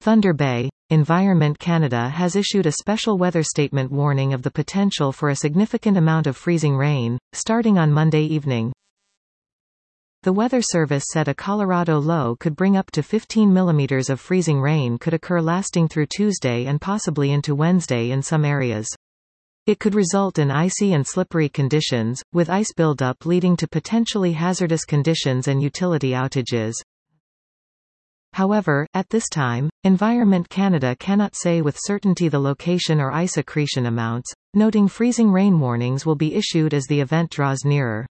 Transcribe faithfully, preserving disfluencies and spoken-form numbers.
Thunder Bay. Environment Canada has issued a special weather statement warning of the potential for a significant amount of freezing rain, starting on Monday evening. The Weather Service said a Colorado low could bring up to fifteen millimeters of freezing rain could occur lasting through Tuesday and possibly into Wednesday in some areas. It could result in icy and slippery conditions, with ice buildup leading to potentially hazardous conditions and utility outages. However, at this time, Environment Canada cannot say with certainty the location or ice accretion amounts, noting freezing rain warnings will be issued as the event draws nearer.